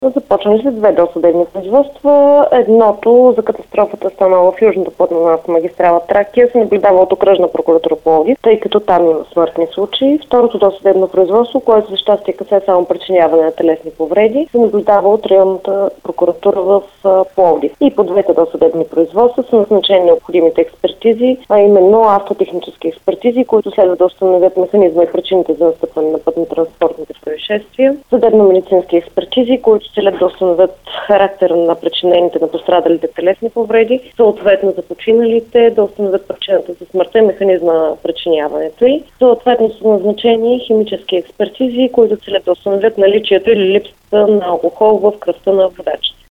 Започнали се две досъдебни производства. Едното за катастрофата станала в южната платна магистрала Тракия се наблюдава от окръжна прокуратура Пловдив, тъй като там има смъртни случаи. Второто досъдебно производство, което за щастие касае само причиняване на телесни повреди, се наблюдава от районната прокуратура в Пловдив. И по двете досъдебни производства са назначени необходимите експертизи, а именно автотехнически експертизи, които следва да установят механизма и причините за настъпване на пътно-транспортните происшествия, съдебно-медицински експертизи, които целят да установят характера на причинените на пострадалите телесни повреди, съответно за починалите, да установят причината за смъртта и механизма на причиняването й. Съответно са назначени химически експертизи, които целят да установят наличието или липсата на алкохол в кръвта на водачите.